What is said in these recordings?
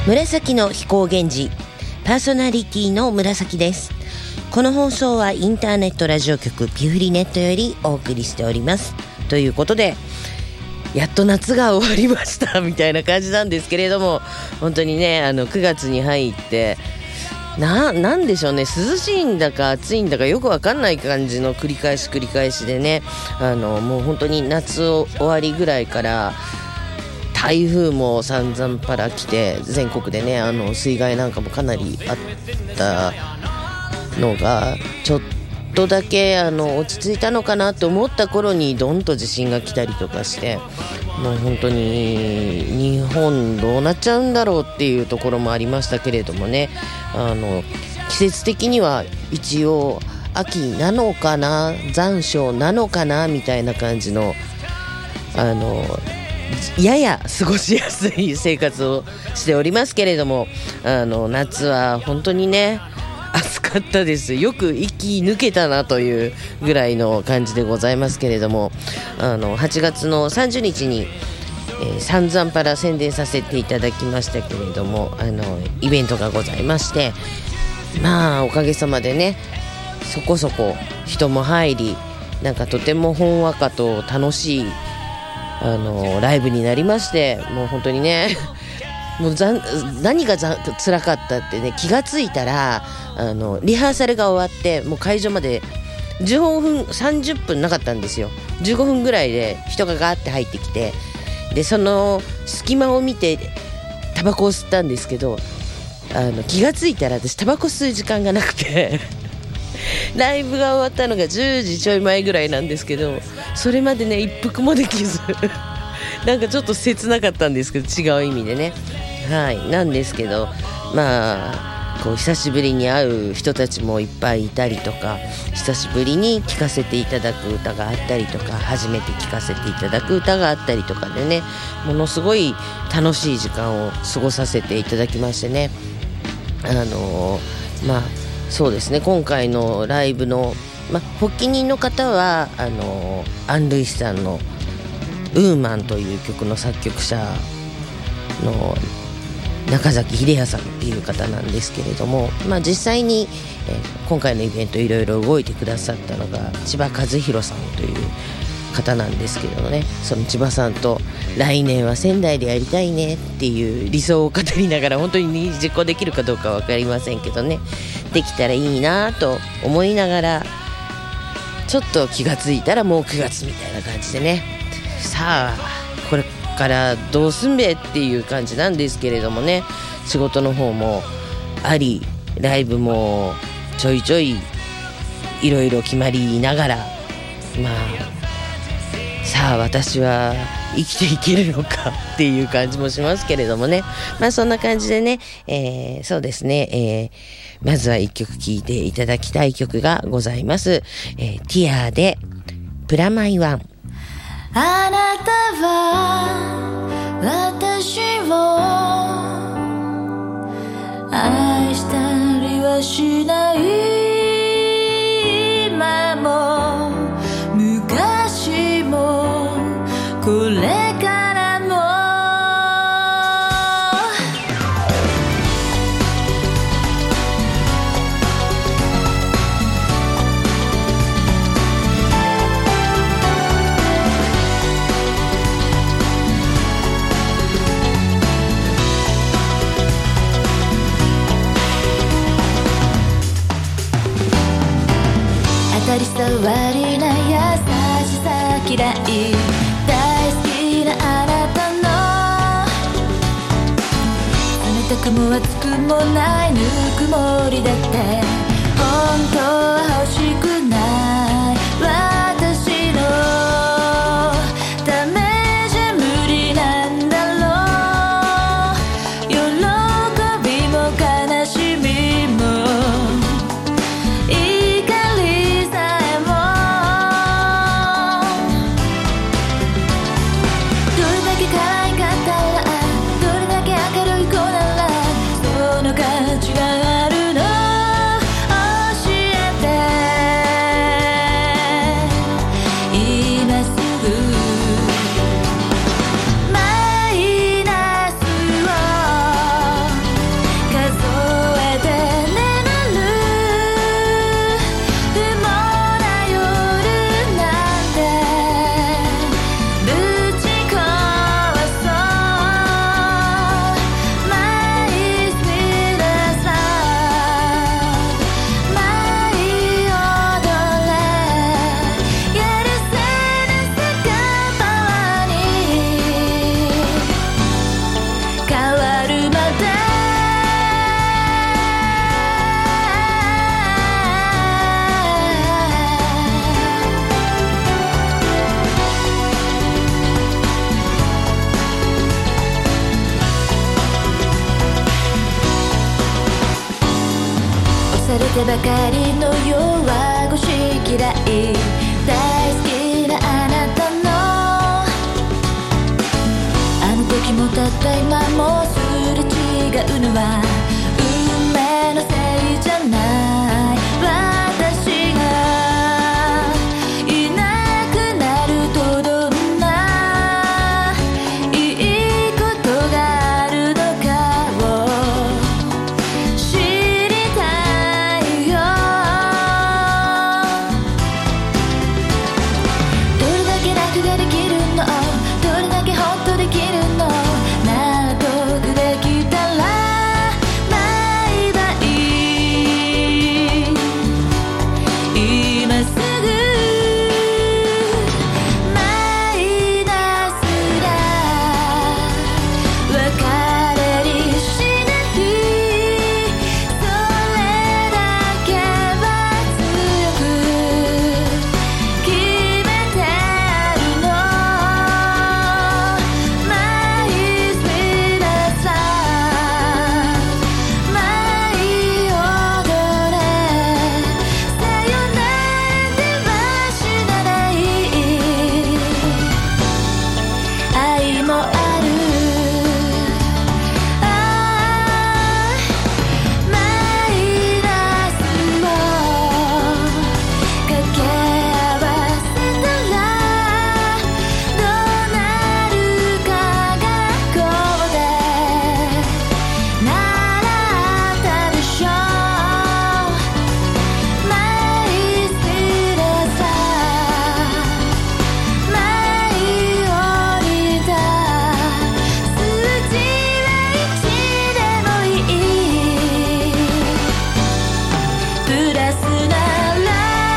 紫の飛行源氏、パーソナリティの紫です。この放送はインターネットラジオ局ピフリネットよりお送りしております。ということで、やっと夏が終わりましたみたいな感じなんですけれども、本当にね、9月に入ってなんでしょうね、涼しいんだか暑いんだかよくわかんない感じの繰り返しでね、もう本当に夏終わりぐらいから台風も散々パラ来て、全国でね水害なんかもかなりあったのがちょっとだけ落ち着いたのかなと思った頃にドンと地震が来たりとかして、もう本当に日本どうなっちゃうんだろうっていうところもありましたけれどもね、季節的には一応秋なのかな、残暑なのかなみたいな感じのやや過ごしやすい生活をしておりますけれども、夏は本当にね暑かったです。よく息抜けたなというぐらいの感じでございますけれども、8月の30日に、散々パラ宣伝させていただきましたけれども、イベントがございまして、まあおかげさまでねそこそこ人も入り、なんかとてもほんわかと楽しいライブになりまして、もう本当にねもう何が辛かったってね、気がついたらリハーサルが終わってもう会場まで15分30分なかったんですよ。15分ぐらいで人がガーって入ってきて、でその隙間を見てタバコを吸ったんですけど、気がついたら私タバコ吸う時間がなくてライブが終わったのが10時ちょい前ぐらいなんですけど、それまでね一服もできずなんかちょっと切なかったんですけど、違う意味でね、はいなんですけど、まあこう久しぶりに会う人たちもいっぱいいたりとか、久しぶりに聴かせていただく歌があったりとか、初めて聴かせていただく歌があったりとかでね、ものすごい楽しい時間を過ごさせていただきましてね、まあそうですね、今回のライブの、発起人の方はアン・ルイスさんのウーマンという曲の作曲者の中崎秀也さんっていう方なんですけれども、実際に、今回のイベントいろいろ動いてくださったのが千葉和弘さんという方なんですけれどもね、その千葉さんと来年は仙台でやりたいねっていう理想を語りながら、本当に実行できるかどうかは分かりませんけどね、できたらいいなと思いながら、ちょっと気がついたらもう9月みたいな感じでね、さあこれからどうすんべっていう感じなんですけれどもね、仕事の方もあり、ライブもちょいちょいいろいろ決まりながら、さあ私は生きていけるのかっていう感じもしますけれどもね、そんな感じでね、そうですね、まずは一曲聴いていただきたい曲がございます。ティアでプラマイワン。 あなたは私を愛したりはしない、今も昔もこれからも。当たり障りな優しさ嫌い、大好きなあなたの冷たくも熱くもないぬくもりだって本当は欲しくない、私のためじゃ無理なんだろう、喜びも悲しみも価値があるの教えててばかりの弱腰嫌い大好きなあなたのあの時もたった今もすれ違うのは運命のせいじゃない私がいなくなるとどんないいことがあるのかを知りたいよどれだけ楽ができるのどれだけホッとできるの納得できたらバイバイ今すぐマイナスだ別れにしないそれだけは強く決めてあるのマイスピードさマイ踊れさよならでは死なない愛もあるマイナスを掛け合わせたらどうなるか学校で習ったでしょマイスピードさマイ降りた数字は1でもいいプラスなら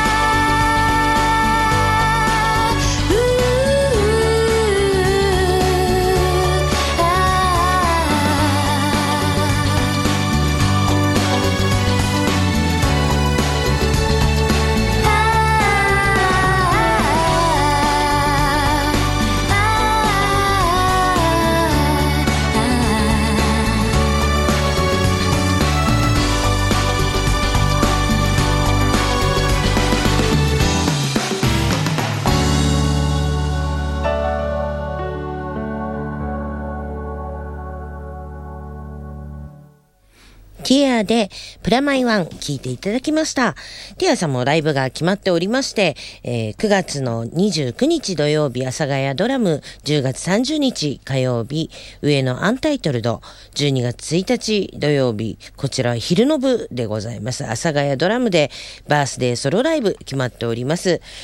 ティアでプラマイワン聞いていただきました。ティアさんもライブが決まっておりまして、9月の29日土曜日阿佐ヶ谷ドラム、10月30日火曜日上野アンタイトルド、12月1日土曜日こちらは昼の部でございます。阿佐ヶ谷ドラムでバースデーソロライブ決まっております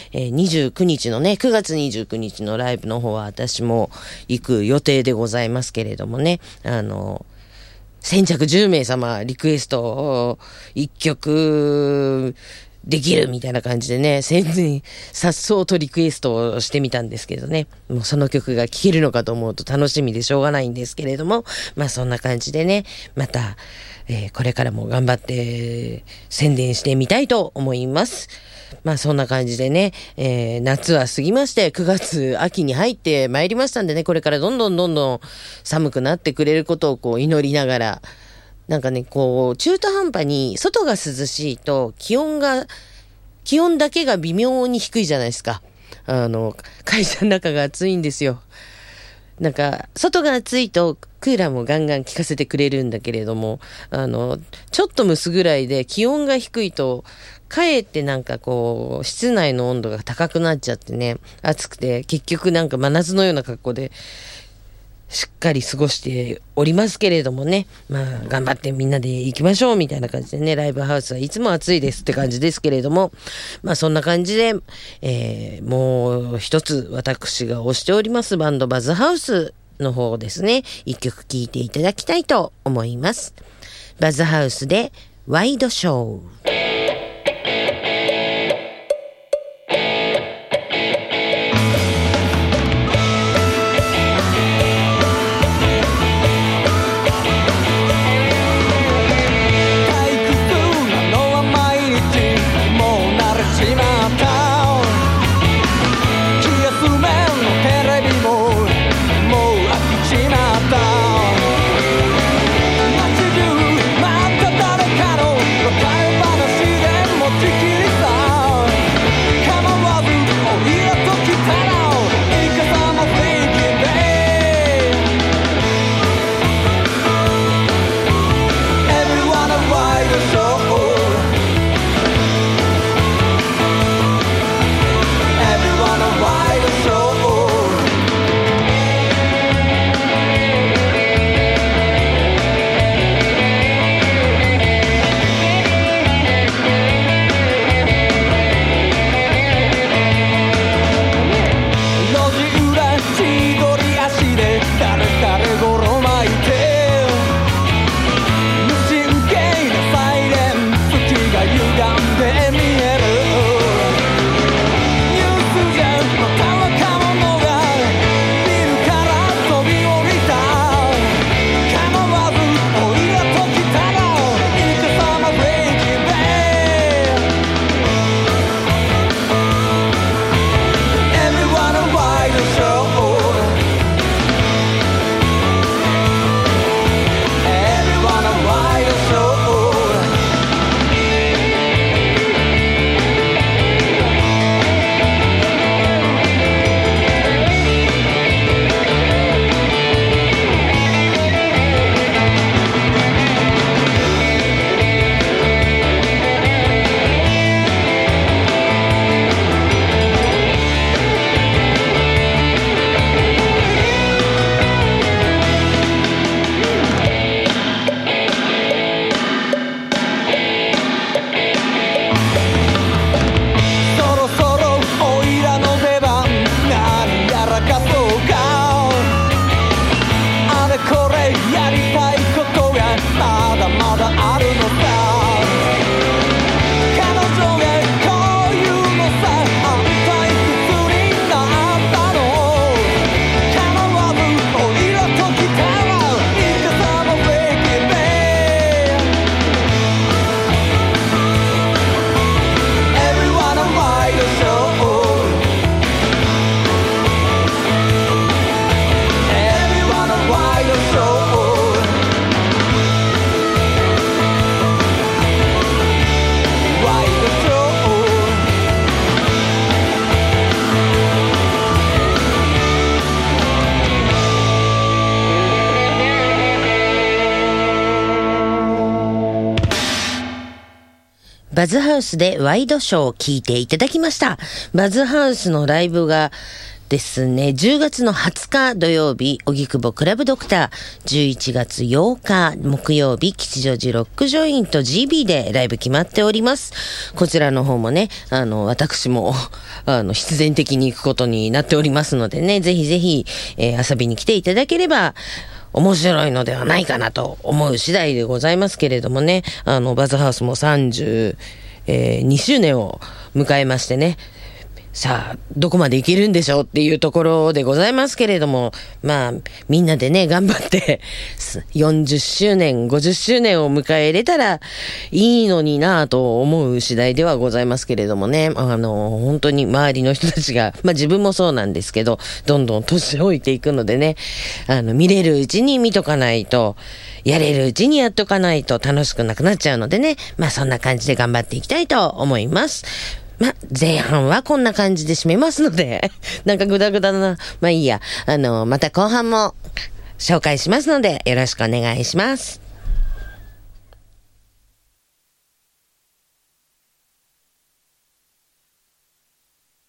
。29日のね、9月29日のライブの方は私も行く予定でございますけれどもね、先着10名様リクエストを1曲できるみたいな感じでね、さっそうとリクエストをしてみたんですけどね、もうその曲が聴けるのかと思うと楽しみでしょうがないんですけれども、まあそんな感じでね、また、これからも頑張って宣伝してみたいと思います。まあそんな感じでね、夏は過ぎまして9月秋に入ってまいりましたんでね、これからどんどん寒くなってくれることをこう祈りながら、なんかね、こう中途半端に外が涼しいと気温だけが微妙に低いじゃないですか。会社の中が暑いんですよ。なんか外が暑いとクーラーもガンガン効かせてくれるんだけれども、ちょっと蒸すぐらいで気温が低いとかえってなんかこう室内の温度が高くなっちゃってね、暑くて結局なんか真夏のような格好でしっかり過ごしておりますけれどもね、まあ頑張ってみんなで行きましょうみたいな感じでね、ライブハウスはいつも暑いですって感じですけれども、まあそんな感じで、もう一つ私が推しておりますバンドバズハウスの方ですね、一曲聴いていただきたいと思います。バズハウスでワイドショー。 街中また誰かの別れ話バズハウスでワイドショーを聞いていただきました。バズハウスのライブがですね、10月の20日土曜日、荻窪クラブドクター、11月8日木曜日、吉祥寺ロックジョイント GB でライブ決まっております。こちらの方もね、私も、必然的に行くことになっておりますのでね、ぜひぜひ、遊びに来ていただければ、面白いのではないかなと思う次第でございますけれどもね、バズハウスも32周年を迎えましてね、さあ、どこまでいけるんでしょうっていうところでございますけれども、まあ、みんなでね、頑張って、40周年、50周年を迎えれたらいいのになぁと思う次第ではございますけれどもね、本当に周りの人たちが、まあ自分もそうなんですけど、どんどん年老いていくのでね、見れるうちに見とかないと、やれるうちにやっとかないと楽しくなくなっちゃうのでね、まあそんな感じで頑張っていきたいと思います。ま、前半はこんな感じで締めますので、なんかグダグダだな。まあいいや。また後半も紹介しますので、よろしくお願いします。